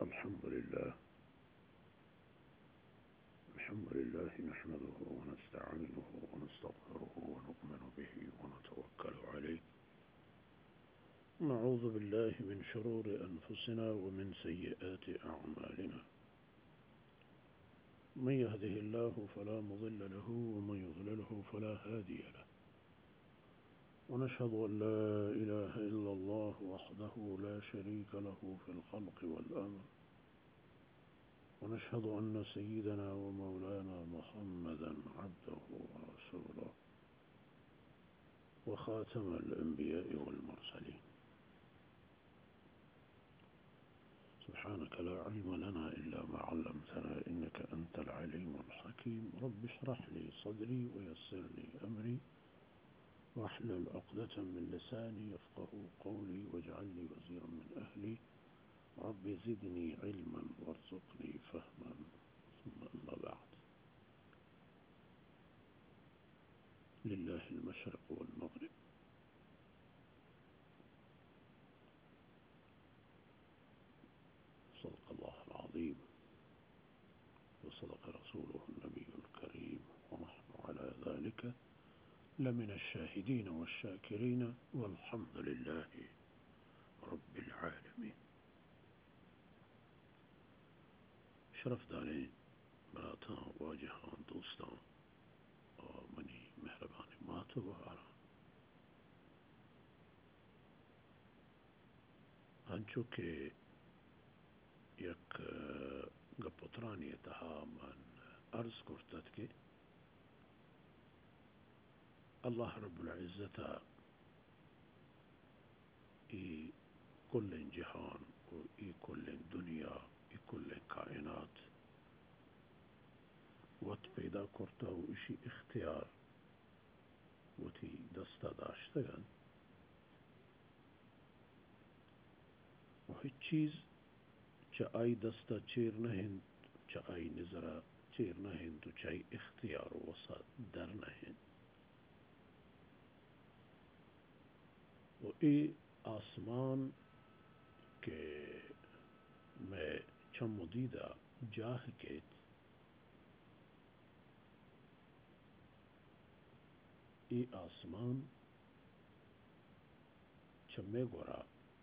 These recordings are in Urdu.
الحمد لله نحمده ونستعينه ونستغفره ونؤمن به ونتوكل عليه نعوذ بالله من شرور أنفسنا ومن سيئات أعمالنا من يهده الله فلا مضل له ومن يضلله فلا هادي له ونشهد أن لا إله إلا الله وحده لا شريك له في الخلق والأمر ونشهد أن سيدنا ومولانا محمدا عبده ورسوله وخاتم الأنبياء والمرسلين سبحانك لا علم لنا إلا ما علمتنا إنك أنت العليم الحكيم رب اشرح لي صدري ويسر لي أمري واحلل عقدة من لساني يفقه قولي واجعل لي وزيرا من أهلي رب زدني علما وارزقني فهما ثم أما بعد لله المشرق والمغرب صدق الله العظيم وصدق رسوله النبي الكريم ونحن على ذلك لمن الشاهدين والشاكرين والحمد لله رب العالمين شرف دارين براتان واجهان دوستان منی مهربانی ماتو بهارا هنچو که یک گپترانی تها من عرض کرتد که الله رب العزة ای کل جهان و ای کل دنیا ای کل کائنات وقت پیدا کرتا و اسی اختیار وتی دستا داشتگن و هیچ چیز چه آئی دستا چیر نهند چه آئی نظرہ چیر نهند و چه آئی اختیار و وسط در نهند و ای آسمان کے میں چمدیدہ جاہ کیت ای آسمان چمے گورا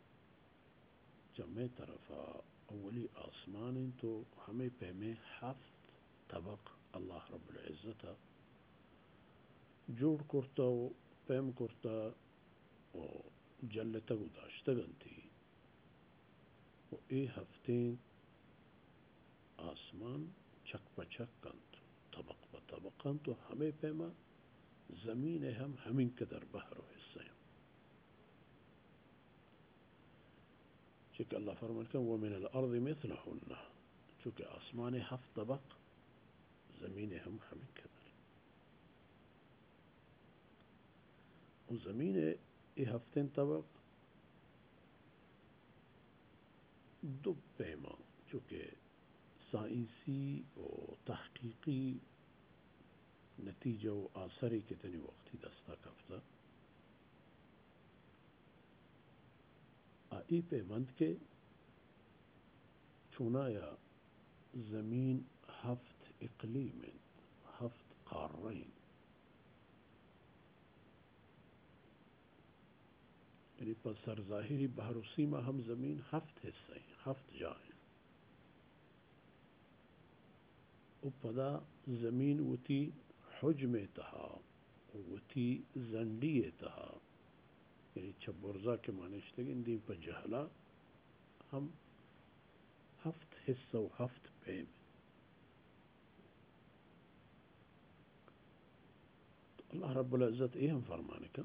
چمے طرفا اولی آسمان تو ہمیں پہمے ہفت طبق اللہ رب العزت جوڑ کرتا و پہم کرتا و جلتا و داشتگن تھی و ای ہفتین آسمان چک پچک کن طبق بطبق کن تو ہمیں پہما زمین ہم ہمیں قدر بحر و حصہ ہیں چونکہ اللہ فرماتا ہے وَمِنَ الْأَرْضِ مِثْلَهُنَّ چونکہ آسمان ہفت طبق زمین ہم ہمیں قدر و زمین ای ہفتین طبق دو پیما چونکہ سائنسی و تحقیقی نتیجہ و آثری کتنی وقتی دستا کفتا آئی پیمند کے چونایا زمین ہفت اقلیم ہفت قارین یعنی پس سر ظاہری بحر و سیما ہم زمین ہفت حصہ ہیں ہفت جائیں و پدا زمین وتی حجم تہا وتی زنڈی تہا یعنی چبرزا کے معنیشتے گی اندیم پا جہلا ہم ہفت حصہ و ہفت پیم تو اللہ رب العزت یہ ہم فرمانے کا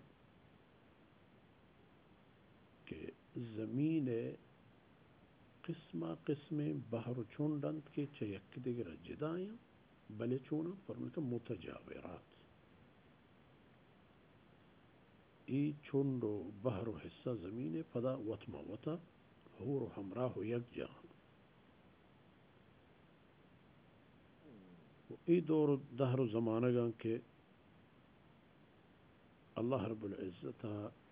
کہ زمین قسمہ قسم بحر چونڈند کے چیک دیگر جدائیں بلے چونا فرمانے کا متجاورات ای چونڈو بحر و حصہ زمین پدا وطما وطا حور و ہمراہ و یک جہاں ای دور دہر و زمانہ گا کہ اللہ رب العزت